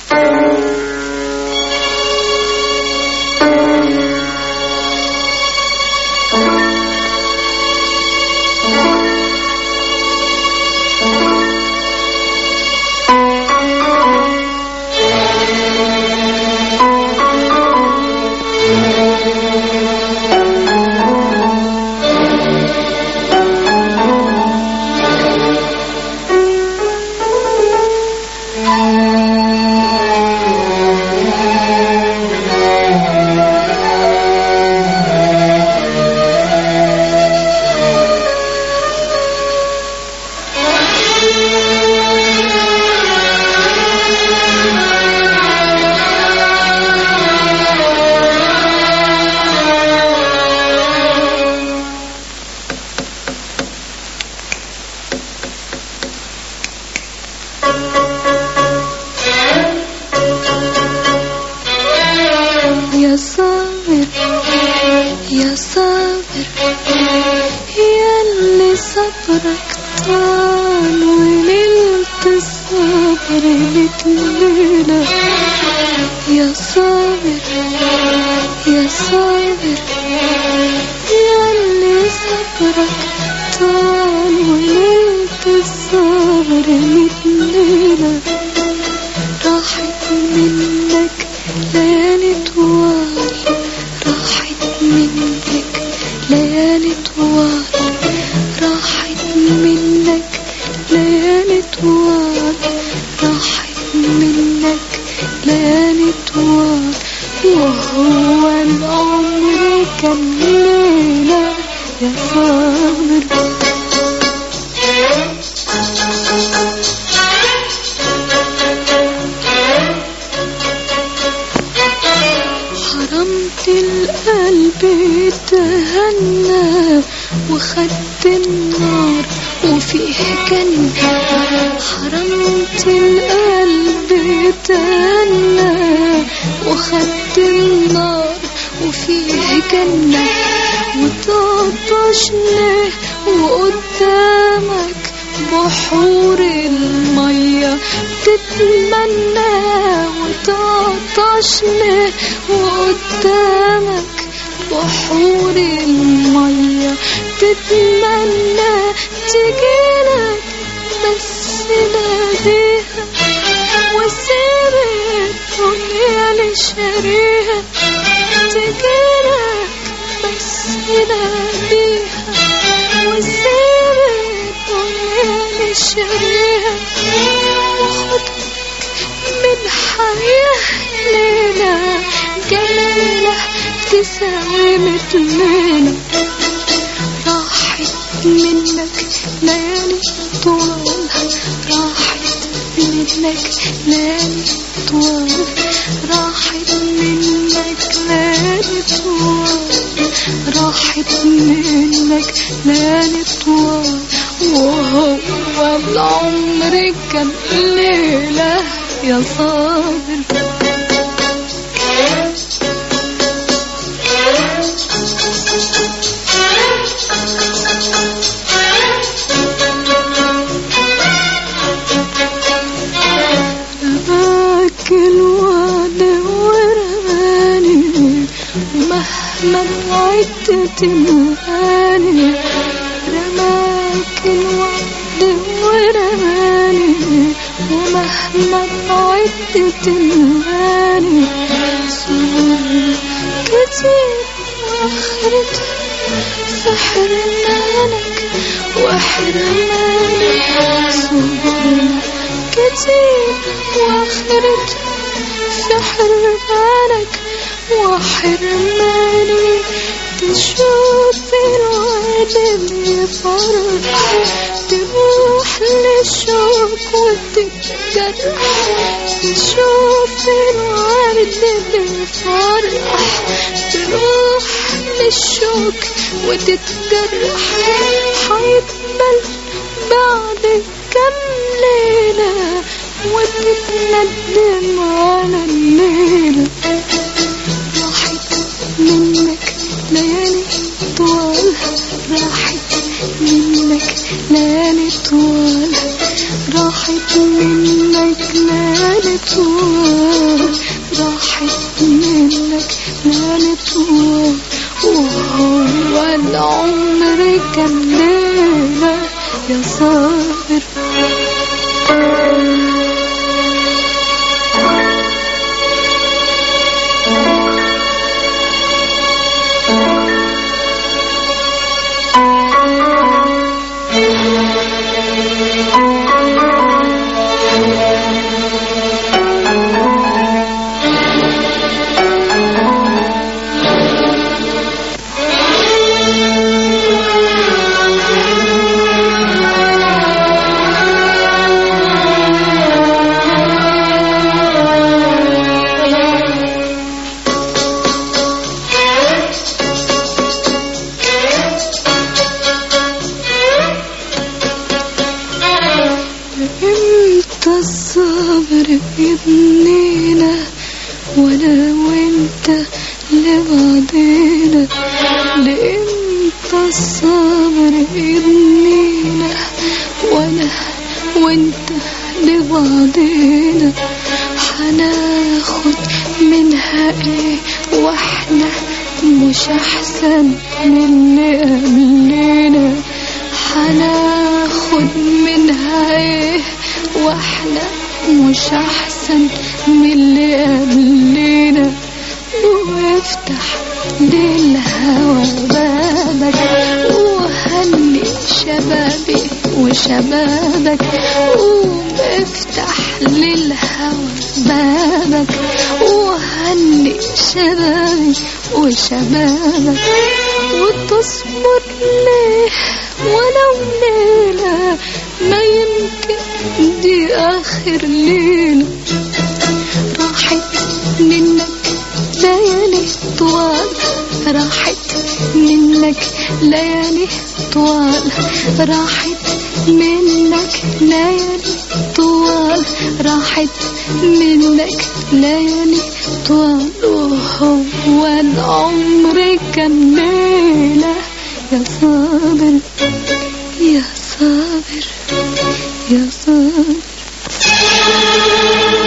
يا صابر يا صابر ياللي صبرك طال ونلت الصبر ليلة. يا صابر يا صابر ياللي صبرك طال ونلت الصبر ليلة. راحت منك ليالي طوال، راحت منك ليالي طوال، راحت منك ليالي طوال، راحت منك ليالي طوال. وهو العمر كان ليلة يا صابر. حرمت القلب تهنى وخدت النار وفيه جنة. حرمت القلب تهنى وخدت النار وفيه جنة. وتعطش ليه وقدامك بحور المية تتمنى. وتعطش ليه وقدامك بحور المية تتمنى. تجيلك بس ناديها وسيب الدنيا لشريها. تجيلك بس ناديها وسيب الدنيا لشريها. وخدك من حياة ليلة جميلة تساوي مثلنا. راحت منك ليالي طوال، راحت منك ليالي طوال، راحت منك ليالي طوال، راحت منك ليالي طوال. وهو العمر كان ليلة يا صابر. أباك الوعد ورماني مهما بعدت تنهاني. رماك الوعد ورماني ومهما بعدت تنهاني. صبر كتير وآخرتها في حرمانك وحرمانك. صبر كتير وآخرتها في حرمانك وحرماني. تشوف الوعد اللي فرح تروح للشوق وتتجرح. تشوف الورد اللي فرح تروح للشوق وتتجرح. حيتبل بعد كم ليلة وتتندم على الليلة. راحت منك ليالي طوال، راحت منك ليالي طوال، راحت منك منك ليالي طوال، راحت منك ليالي طوال، وهو العمر كان ليلة يا صابر. الصبر بيبنينا وانا وانت لبعضينا، لامتى الصبر بيبنينا وانا وانت لبعضينا، هناخد منها ايه واحنا مش احسن من اللي قبلنا، هناخد منها ايه واحنا مش احسن من اللي قبلنا. وافتح للهوى بابك وهني شبابي وشبابك، وافتح للهوى بابك وهني شبابي وشبابك، وتصبر ليه ولو ليلة، ما يمكن دي آخر ليلة. راحت منك ليالي طوال، راحت منك ليالي طوال، راحت منك ليالي طوال، راحت منك ليالي طوال، وهو العمر كان ليلة يا صابر يا صابر يا صابر.